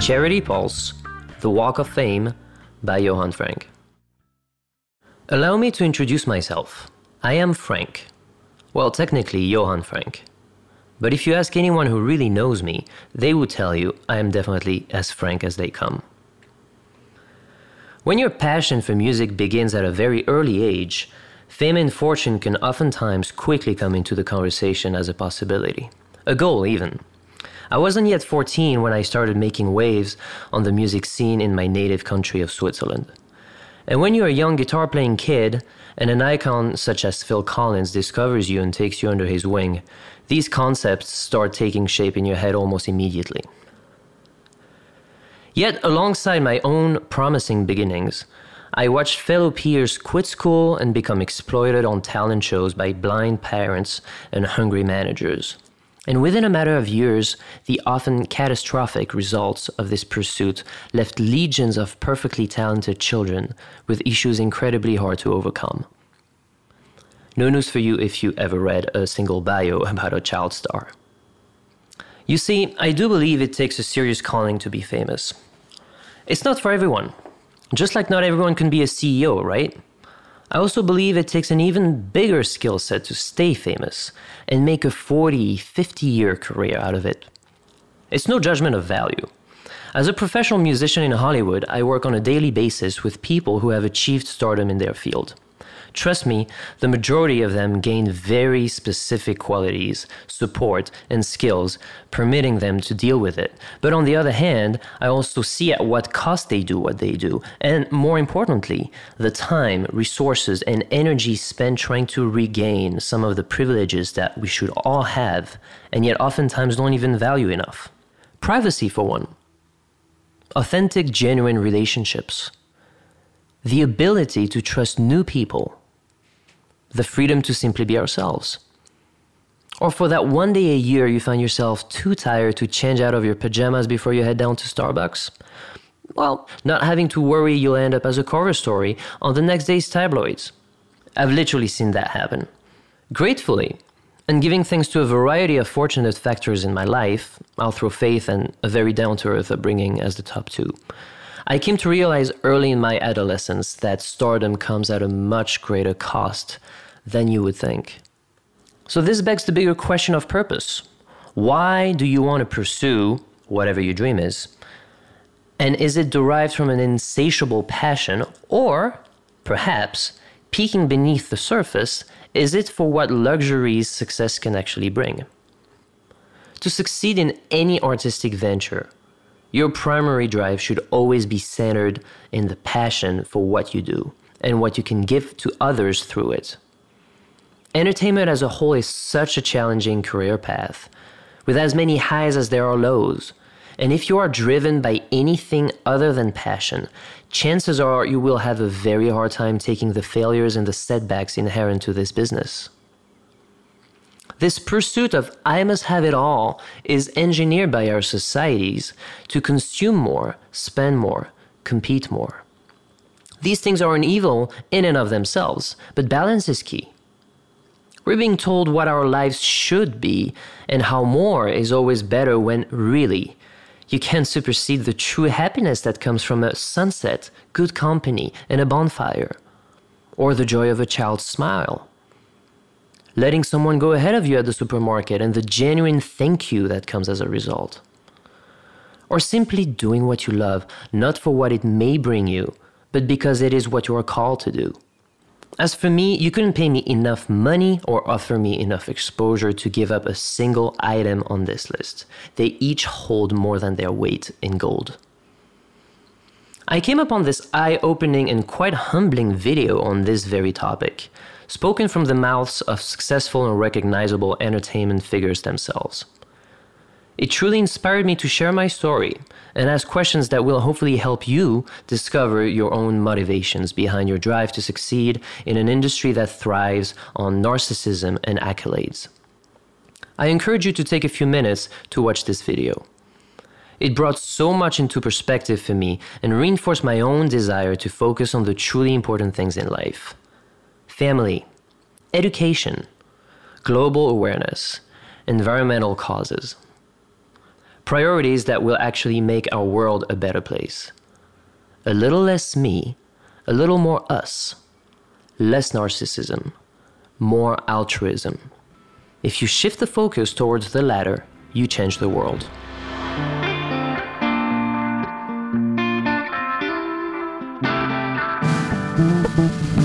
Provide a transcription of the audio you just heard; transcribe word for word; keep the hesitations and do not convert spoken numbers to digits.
Charity Pulse, The Walk of Fame by Johan Frank. Allow me to introduce myself. I am Frank. Well, technically, Johan Frank. But if you ask anyone who really knows me, they would tell you I am definitely as frank as they come. When your passion for music begins at a very early age, fame and fortune can oftentimes quickly come into the conversation as a possibility. A goal, even. I wasn't yet fourteen when I started making waves on the music scene in my native country of Switzerland. And when you're a young guitar-playing kid, and an icon such as Phil Collins discovers you and takes you under his wing, these concepts start taking shape in your head almost immediately. Yet, alongside my own promising beginnings, I watched fellow peers quit school and become exploited on talent shows by blind parents and hungry managers. And within a matter of years, the often catastrophic results of this pursuit left legions of perfectly talented children with issues incredibly hard to overcome. No news for you if you ever read a single bio about a child star. You see, I do believe it takes a serious calling to be famous. It's not for everyone. Just like not everyone can be a C E O, right? I also believe it takes an even bigger skill set to stay famous and make a forty, fifty-year career out of it. It's no judgment of value. As a professional musician in Hollywood, I work on a daily basis with people who have achieved stardom in their field. Trust me, the majority of them gain very specific qualities, support, and skills, permitting them to deal with it. But on the other hand, I also see at what cost they do what they do, and more importantly, the time, resources, and energy spent trying to regain some of the privileges that we should all have, and yet oftentimes don't even value enough. Privacy, for one. Authentic, genuine relationships. The ability to trust new people. The freedom to simply be ourselves. Or for that one day a year you find yourself too tired to change out of your pajamas before you head down to Starbucks. Well, not having to worry you'll end up as a cover story on the next day's tabloids. I've literally seen that happen. Gratefully, and giving thanks to a variety of fortunate factors in my life, I'll throw faith and a very down-to-earth upbringing as the top two, I came to realize early in my adolescence that stardom comes at a much greater cost than you would think. So this begs the bigger question of purpose. Why do you want to pursue whatever your dream is? And is it derived from an insatiable passion, or perhaps, peeking beneath the surface, is it for what luxuries success can actually bring? To succeed in any artistic venture, your primary drive should always be centered in the passion for what you do and what you can give to others through it. Entertainment as a whole is such a challenging career path, with as many highs as there are lows. And if you are driven by anything other than passion, chances are you will have a very hard time taking the failures and the setbacks inherent to this business. This pursuit of I must have it all is engineered by our societies to consume more, spend more, compete more. These things aren't evil in and of themselves, but balance is key. We're being told what our lives should be and how more is always better when really you can't supersede the true happiness that comes from a sunset, good company, and a bonfire, or the joy of a child's smile. Letting someone go ahead of you at the supermarket and the genuine thank you that comes as a result. Or simply doing what you love, not for what it may bring you, but because it is what you are called to do. As for me, you couldn't pay me enough money or offer me enough exposure to give up a single item on this list. They each hold more than their weight in gold. I came upon this eye-opening and quite humbling video on this very topic, spoken from the mouths of successful and recognizable entertainment figures themselves. It truly inspired me to share my story and ask questions that will hopefully help you discover your own motivations behind your drive to succeed in an industry that thrives on narcissism and accolades. I encourage you to take a few minutes to watch this video. It brought so much into perspective for me and reinforced my own desire to focus on the truly important things in life. Family, education, global awareness, environmental causes. Priorities that will actually make our world a better place. A little less me, a little more us. Less narcissism, more altruism. If you shift the focus towards the latter, you change the world. Thank you.